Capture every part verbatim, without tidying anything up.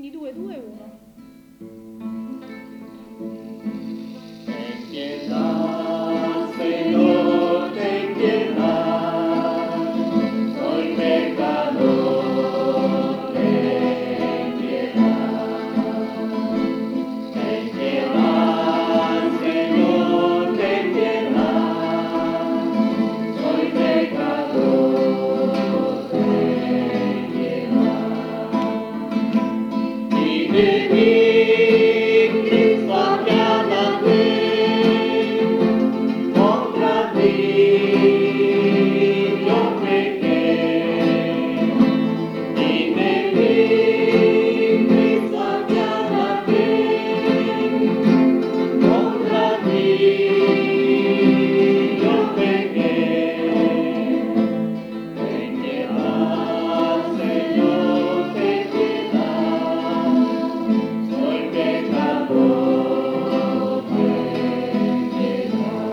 di due, due, uno. Ten piedad, Señor, ten piedad, soy pecador, ten piedad. Ten piedad, Señor, ten piedad, soy pecador, ten piedad. Y de mí, Cristo, apiádate, contra ti yo pequé. Y de mí, Cristo, apiádate, contra ti yo pequé. Ten piedad, Señor, ten piedad, soy pecador, ten piedad.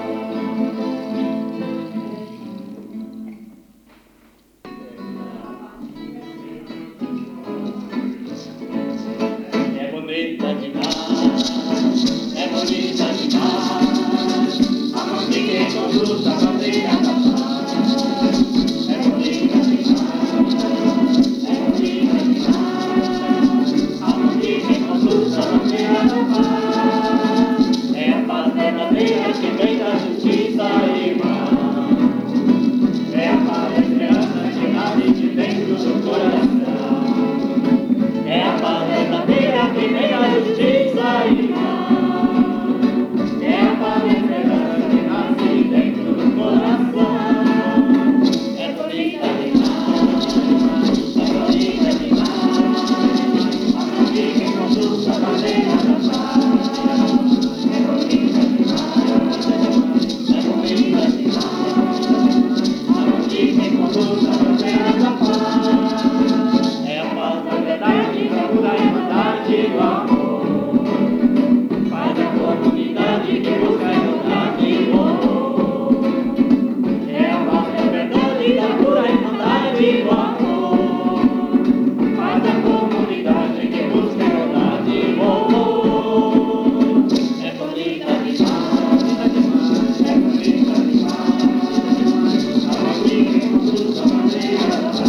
É bonita demais, é bonita demais, a mão de quem conduz a bandeira da paz. É bonita demais, é bonita demais, a mão de quem conduz a bandeira da paz. É a paz verdadeira que vem da justiça, irmão. É a paz da esperança que nasce de dentro do coração. É a paz verdadeira que vem da justiça, irmão. É a paz da esperança que nasce de dentro do coração. É bonita demais, é bonita demais, a mão de quem conduz a bandeira da paz. É bonita demais, é bonita demais, a mão de quem conduz a bandeira da paz. É a paz da verdade, da pura irmandade do amor. Faz a comunidade que busca a igualdade do amor. É a paz da verdade, da pura irmandade do amor. Faz a comunidade que busca a igualdade do amor. É bonita demais, é bonita demais, a mão de quem conduz a bandeira da paz.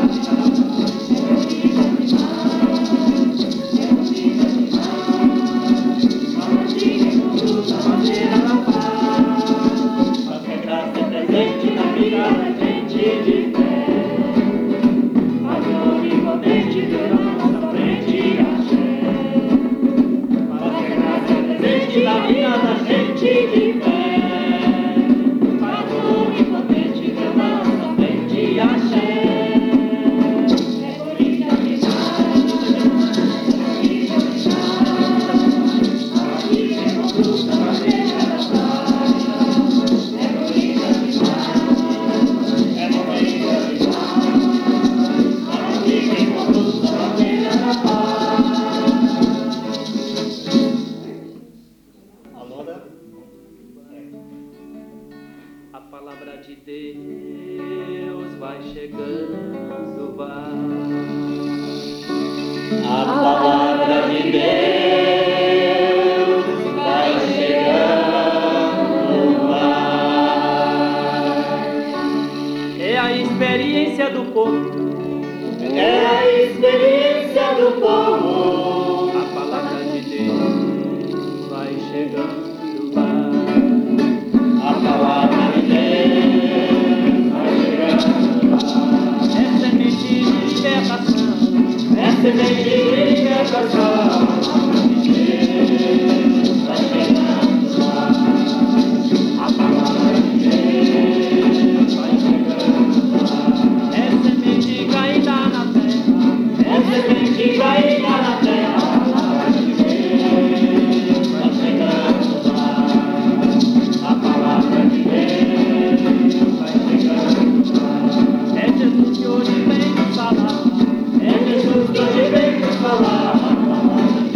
Mas que a graça é presente na vida da gente de fé. Mas o onipotente Deus na nossa frente axé. Mas que a graça é presente na vida da gente de fé. Mas o onipotente Deus na nossa frente axé. É bonita demais, é bonita demais, a mão de quem conduz a bandeira da paz. É bonita demais, é bonita demais, a mão de quem conduz a bandeira da paz. Alora? A palavra de Deus vai chegando, vai. A palavra de Deus vai chegando, vai. É a experiência do povo. É a experiência do povo. A palavra de Deus vai chegando, vai. A palavra de Deus vai chegando, vai. É semente de libertação. É semente de libertação. Deus vai chegando, vai. A palavra de Deus vai chegando, vai. É semente caída na terra. É semente caída na terra. A palavra de Deus vai chegando, vai. A palavra de Deus vai chegando, vai. É Jesus que hoje vem nos falar. É Jesus que hoje vem nos falar. A palavra de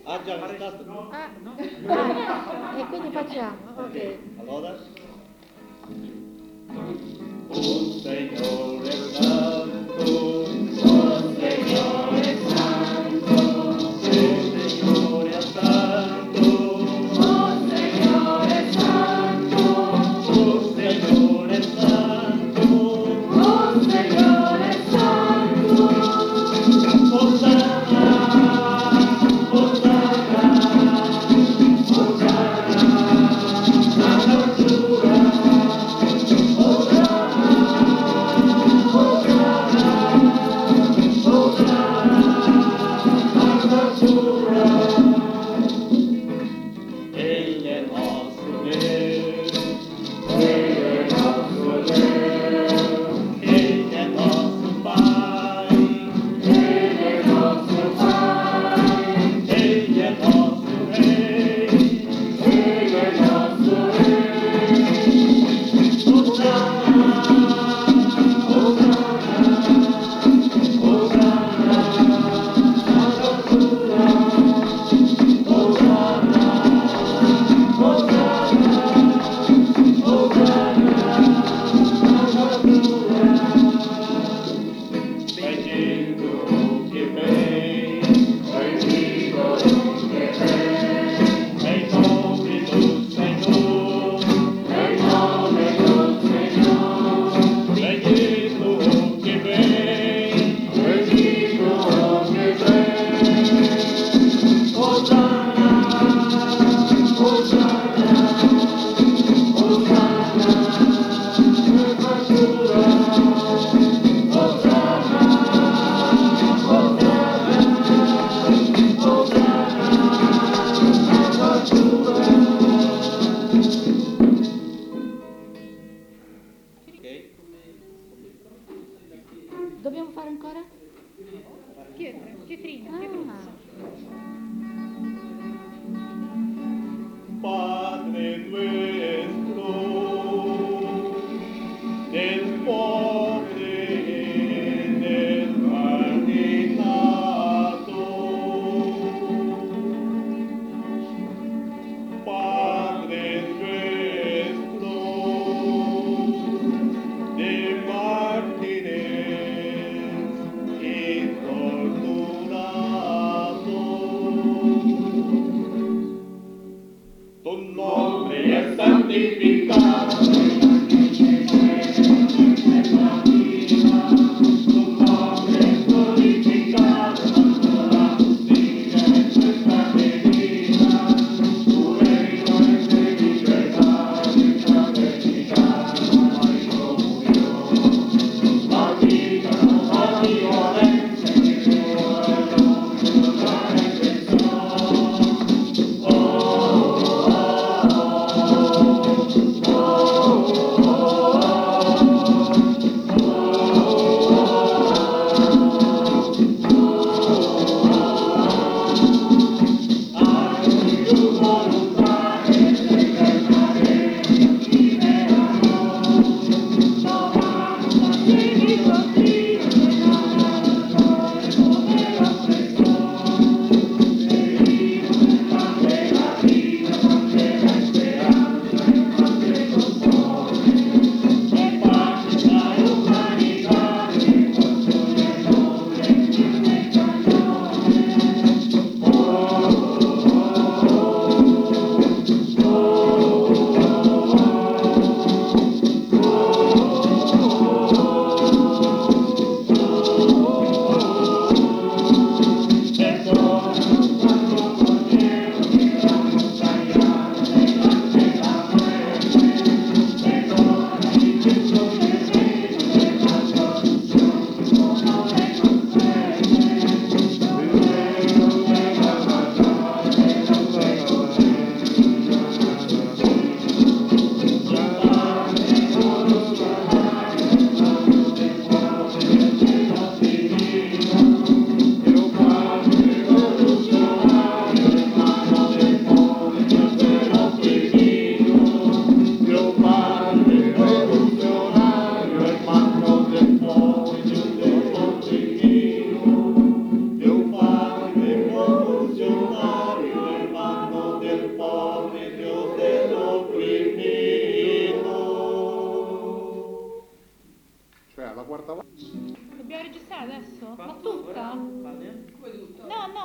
Ah, già cantato? Ah, ah, e quindi facciamo, ok. Allora? Un Signore Santo, un Signore Santo, un Signore Santo, un Signore Santo, un Signore Santo, un Signore Santo, Hosanna, Hosanna, Hosanna, alla altura. Egli è nostro Dio, Egli è nostro Dio, Egli è nostro Pai, Egli è nostro Pai, Egli è nostro Re, Egli è nostro Re. Hosanna, Hosanna, Hosanna, all'altura. Hosanna, Hosanna, Hosanna, all'altura. Benedetto che vei, benedetto che vei, è il nome del Signore, è il nome del Signore. Benedetto che vei, benedetto che vei. Hosanna, Hosanna, Hosanna, all'altura. Hosanna, Hosanna, Hosanna, all'altura. Ok? Dobbiamo fare ancora? Pietre, pietrine, Ah. pietruzza. Padre nuestro, del pobre e del marginato, Padre nuestro, de mártires y torturados. Tu nombre es santificado en la noche de la vida. Tu nombre es glorificado cuando la justicia es nuestra medida. Tu reino es de libertad y fraternidad, no hay comunión. Maldita la violencia que creó el hombre, la redención. Oh, oh, oh, oh.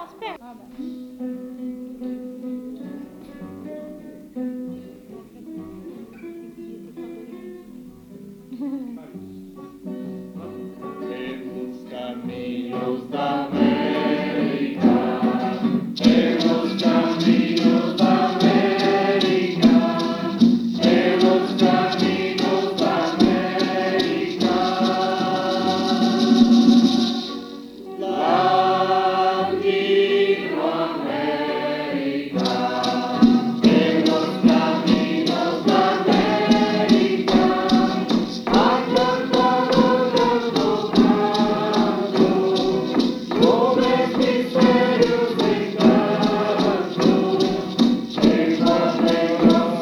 aspetta. Vabbè. En los caminos de América, en los caminos de América, en los caminos de América, Latinoamérica, en los caminos de América, han cantado los pobres misterios de canto, en los negros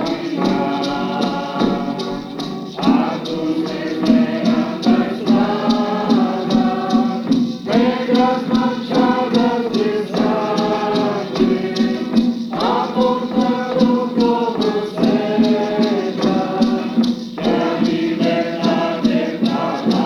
a tus esmeraldas claras, negras manchadas de sangre, aportando como señas de libertad eterna.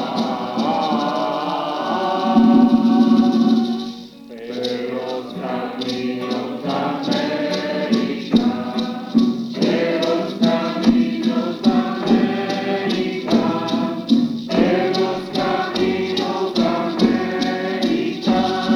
Pero los caminos de América, de los caminos de América, de los caminos de América,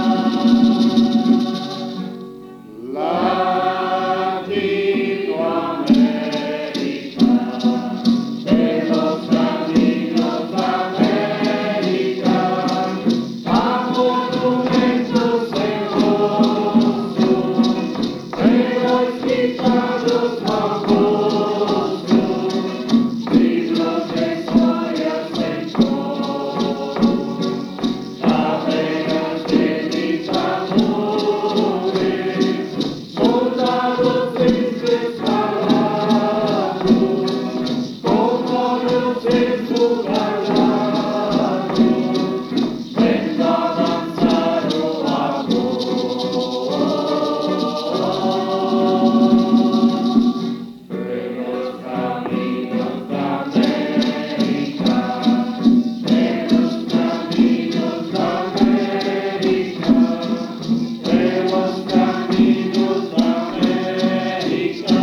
Latinoamérica, de los caminos de América, a monumentos hermosos, pero quitados famosos, libros de historias en coro, carreras de mis amores, soldados desesperados, como los desjugados, venga a danzar o amor. De los caminos de América, de los caminos de América, de los caminos de América,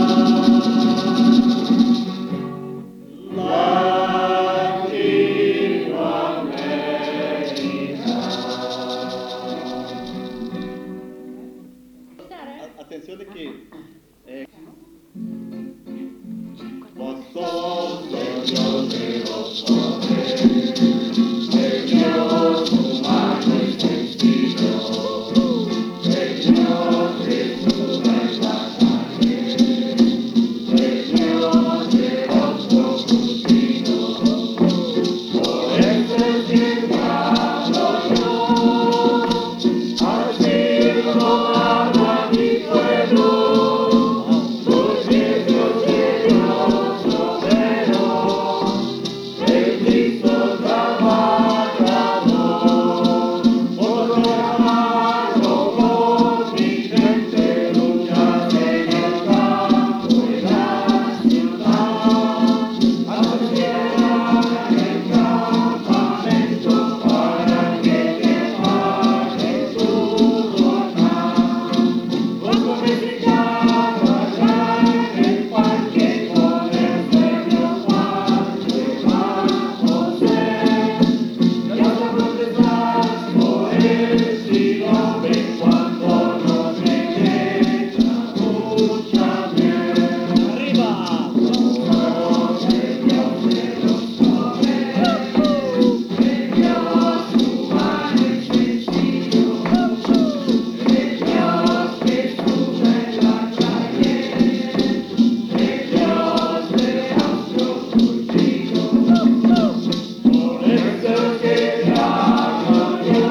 Latinoamérica. Atención de que eh, vos sos el Dios de los hombres, el Dios humano y sencillo, el Dios de su mensaje, el Dios de los conjuntinos. Por eso siempre hablo yo, así como hablo a mi pueblo, porque yo soy Dios soberano, el Cristo trabajador, por trabajo por mi gente luchar en el campo y la ciudad, anunciar en el campamento para que te paguen tu jornada. Como mexicano allá en el parque con el sueño cuando Juan José, ya te protestas por él si lo ven cuando nos regresa mucha miel. ¡Arriba! Somos el Dios de los pobres, el Dios humano y sencillo, el Dios que sube en la calle, el Dios de nuestro cultivo. Por eso que te amo yo,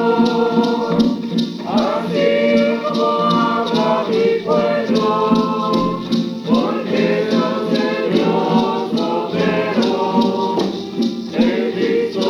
así como habla mi pueblo, porque yo soy Dios soberano, el Cristo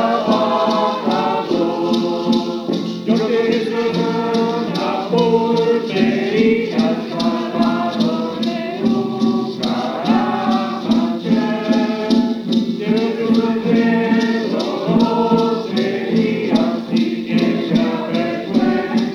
trabajador. Yo te una pulpería salvado de un caramache, de un sombrero sería si que se avergüenza.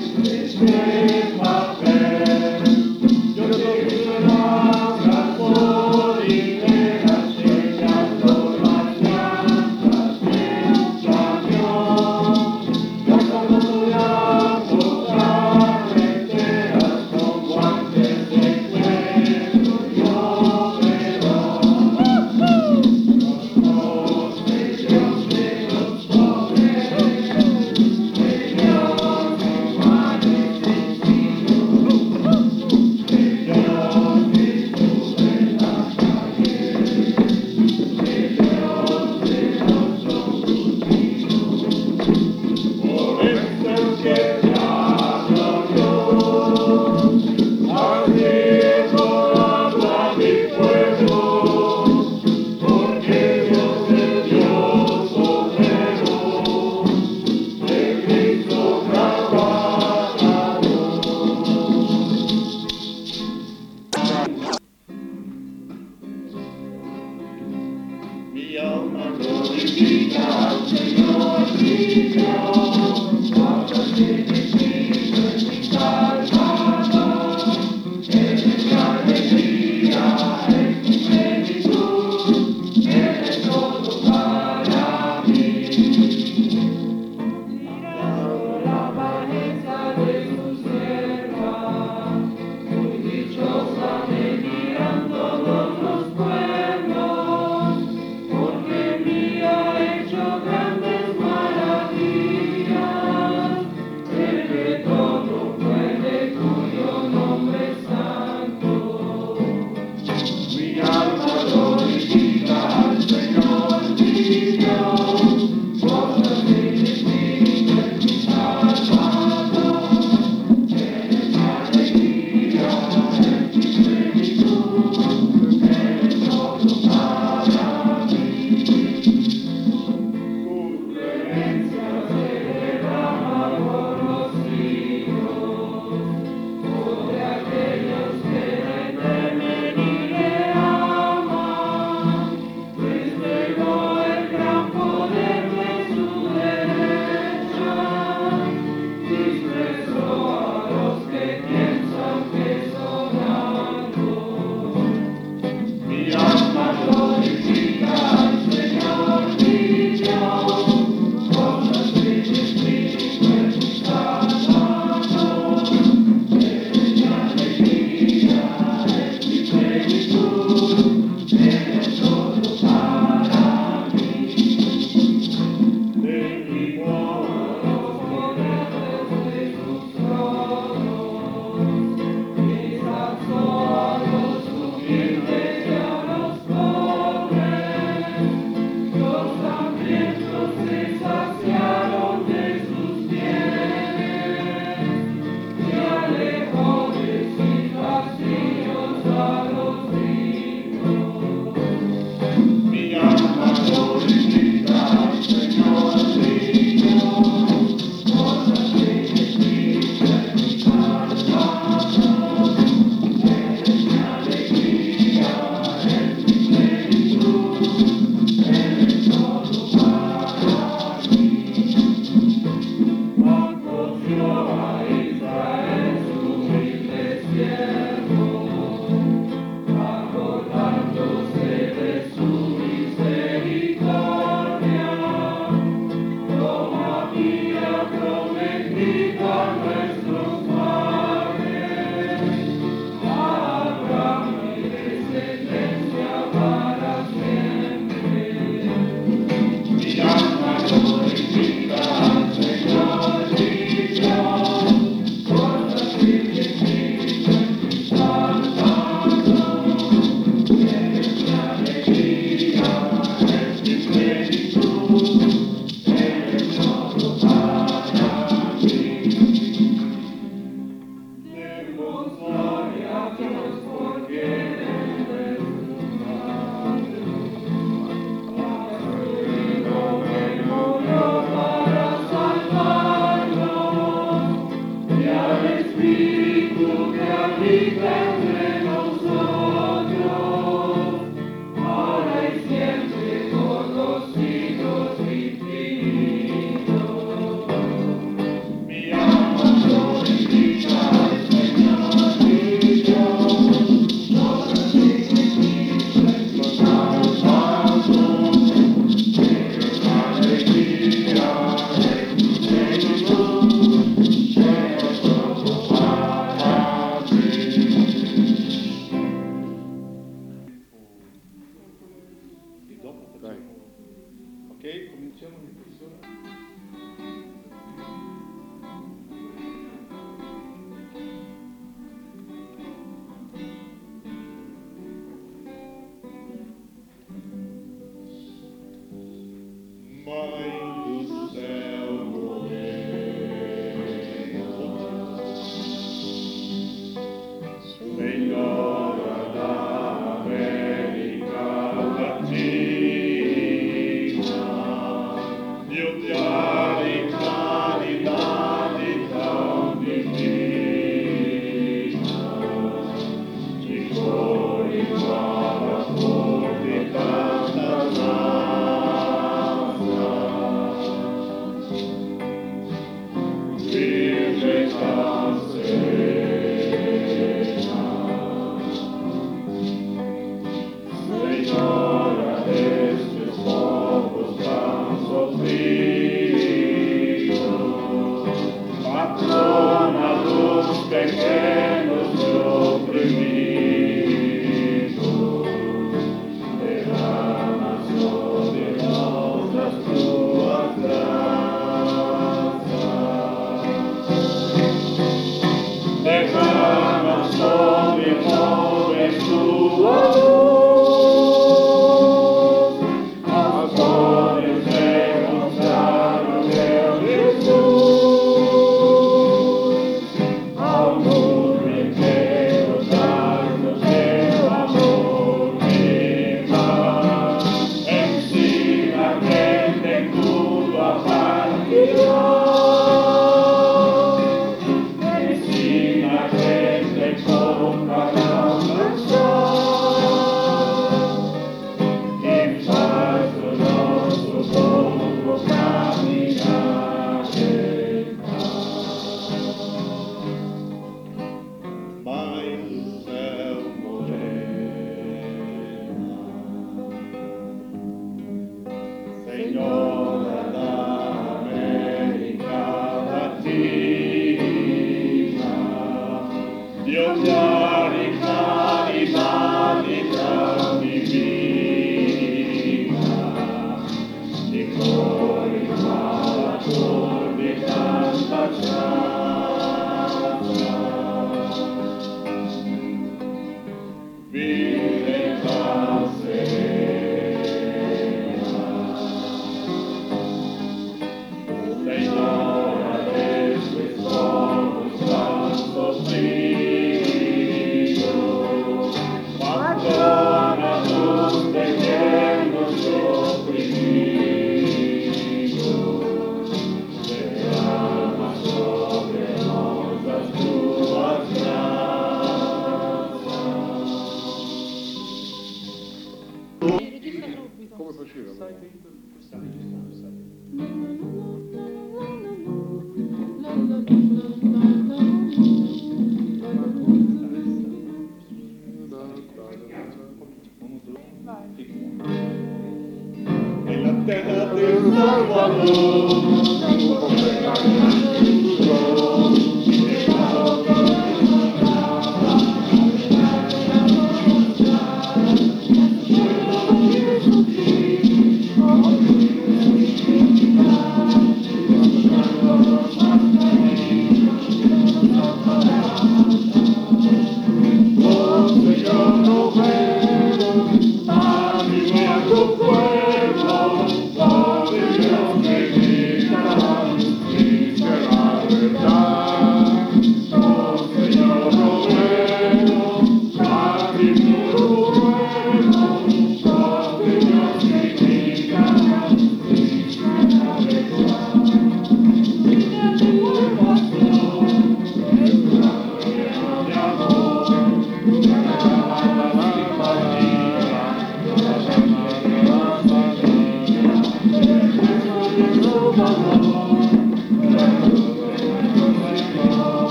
Salvador,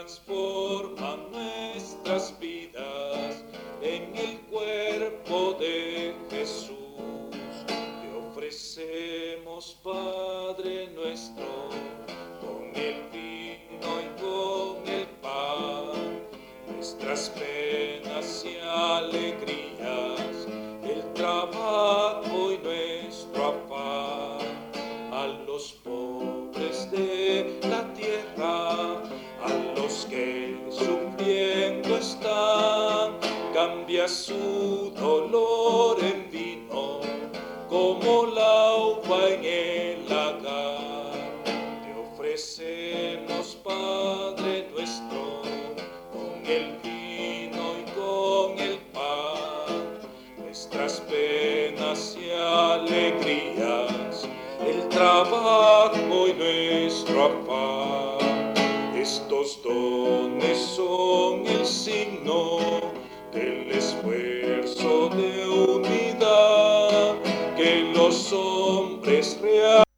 transforma nuestras vidas en el cuerpo de Jesús. Te ofrecemos, Padre nuestro, con el vino y con el pan, nuestras penas y alegrías, el trabajo y nuestro afán. A los pobres de la tierra, a los que sufriendo están, cambia su dolor en vino, como la uva en el lagar. Te ofrecemos, Padre nuestro, con el vino y con el pan, nuestras penas y alegrías, el trabajo y nuestro afán. Estos dones son el signo del esfuerzo de unidad que los hombres realizan